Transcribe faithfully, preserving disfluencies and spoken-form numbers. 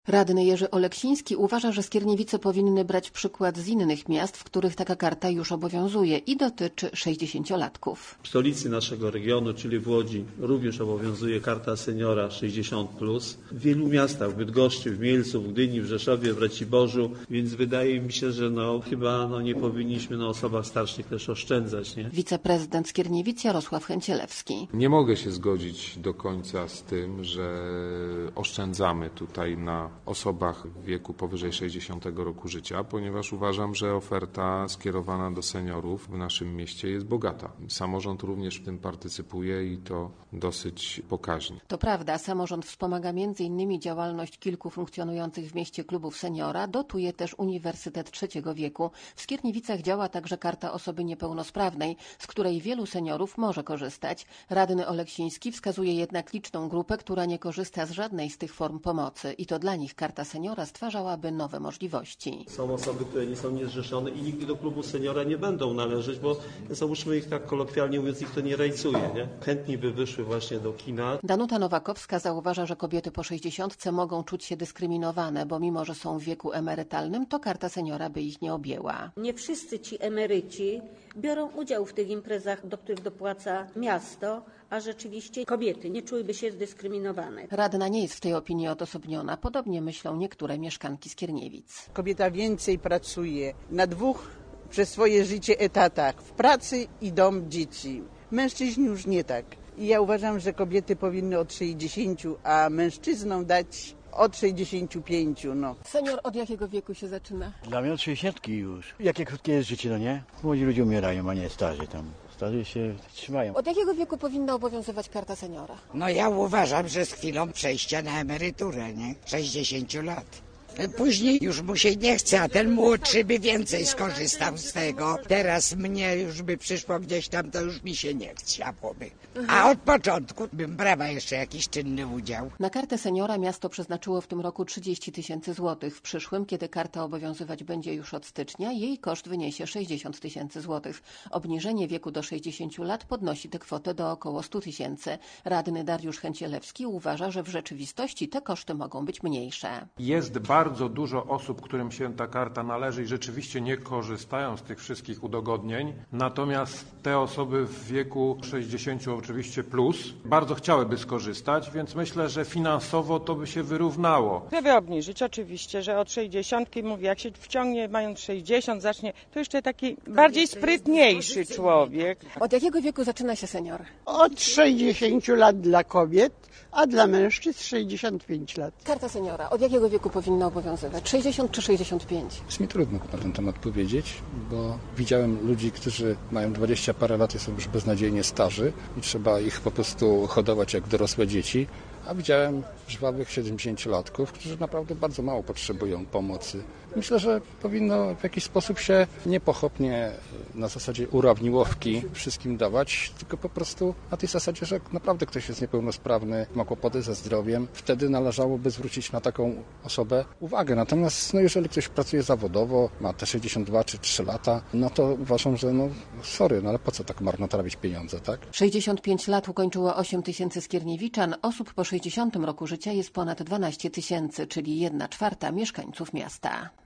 Radny Jerzy Oleksiński uważa, że Skierniewice powinny brać przykład z innych miast, w których taka karta już obowiązuje i dotyczy sześćdziesięciolatków. W stolicy naszego regionu, czyli w Łodzi, również obowiązuje karta seniora sześćdziesiąt plus. W wielu miastach, w Bydgoszczy, w Mielcu, w Gdyni, w Rzeszowie, w Raciborzu, więc wydaje mi się, że no, chyba no, nie powinniśmy na osobach starszych też oszczędzać. Nie? Wiceprezydent Skierniewic Jarosław Chęcielewski. Nie mogę się zgodzić do końca z tym, że oszczędzamy tutaj na osobach w wieku powyżej sześćdziesiątego roku życia, ponieważ uważam, że oferta skierowana do seniorów w naszym mieście jest bogata. Samorząd również w tym partycypuje i to dosyć pokaźnie. To prawda, samorząd wspomaga między innymi działalność kilku funkcjonujących w mieście klubów seniora, dotuje też Uniwersytet Trzeciego Wieku. W Skierniewicach działa także Karta Osoby Niepełnosprawnej, z której wielu seniorów może korzystać. Radny Oleksiński wskazuje jednak liczną grupę, która nie korzysta z żadnej z tych form pomocy i to dla nich Karta Seniora stwarzałaby nowe możliwości. Są osoby, które nie są niezrzeszone i nigdy do klubu seniora nie będą należeć, bo załóżmy ich tak kolokwialnie mówiąc, ich to nie rajcuje. Nie? Chętnie by wyszły właśnie do kina. Danuta Nowakowska zauważa, że kobiety po sześćdziesiątce mogą czuć się dyskryminowane, bo mimo, że są w wieku emerytalnym, to Karta Seniora by ich nie objęła. Nie wszyscy ci emeryci biorą udział w tych imprezach, do których dopłaca miasto, a rzeczywiście kobiety nie czułyby się zdyskryminowane. Radna nie jest w tej opinii odosobniona. Podobnie myślą niektóre mieszkanki Skierniewic. Kobieta więcej pracuje na dwóch przez swoje życie etatach, w pracy i dom dzieci. Mężczyźni już nie tak. I ja uważam, że kobiety powinny od sześćdziesięciu, a mężczyznom dać od sześćdziesięciu pięciu. No. Senior od jakiego wieku się zaczyna? Dla mnie od sześćdziesiątki już. Jakie krótkie jest życie, no nie? Młodzi ludzie umierają, a nie starzy tam. Starzy się trzymają. Od jakiego wieku powinna obowiązywać Karta Seniora? No ja uważam, że z chwilą przejścia na emeryturę, nie? sześćdziesięciu lat. Później już mu się nie chce, a ten młodszy by więcej skorzystał z tego. Teraz mnie już by przyszło gdzieś tam, to już mi się nie chciałoby. A od początku bym brała jeszcze jakiś czynny udział. Na Kartę Seniora miasto przeznaczyło w tym roku trzydzieści tysięcy złotych. W przyszłym, kiedy karta obowiązywać będzie już od stycznia, jej koszt wyniesie sześćdziesiąt tysięcy złotych. Obniżenie wieku do sześćdziesięciu lat podnosi tę kwotę do około stu tysięcy. Radny Dariusz Chęcielewski uważa, że w rzeczywistości te koszty mogą być mniejsze. Jest bardzo Bardzo dużo osób, którym się ta karta należy i rzeczywiście nie korzystają z tych wszystkich udogodnień. Natomiast te osoby w wieku sześćdziesięciu oczywiście plus bardzo chciałyby skorzystać, więc myślę, że finansowo to by się wyrównało. Żeby obniżyć oczywiście, że od sześćdziesiątki, mówię, jak się wciągnie mając sześćdziesiąt, zacznie, to jeszcze taki bardziej sprytniejszy człowiek. Od jakiego wieku zaczyna się senior? Od sześćdziesięciu lat dla kobiet, a dla mężczyzn sześćdziesiąt pięć lat. Karta seniora od jakiego wieku powinna obowiązywać? sześćdziesiąt czy sześćdziesiąt pięć? Jest mi trudno na ten temat powiedzieć, bo widziałem ludzi, którzy mają dwadzieścia parę lat i są już beznadziejnie starzy i trzeba ich po prostu hodować jak dorosłe dzieci, a widziałem żwawych siedemdziesięciolatków, którzy naprawdę bardzo mało potrzebują pomocy. Myślę, że powinno w jakiś sposób się niepochopnie na zasadzie urawniłowki wszystkim dawać, tylko po prostu na tej zasadzie, że naprawdę ktoś jest niepełnosprawny, ma kłopoty ze zdrowiem, wtedy należałoby zwrócić na taką osobę uwagę. Natomiast no, jeżeli ktoś pracuje zawodowo, ma te sześćdziesiąt dwa czy trzy lata, no to uważam, że no sorry, no ale po co tak marnotrawić pieniądze, tak? sześćdziesiąt pięć lat ukończyło osiem tysięcy skierniewiczan, osób po sześćdziesiątym roku życia jest ponad dwanaście tysięcy, czyli jedna czwarta mieszkańców miasta.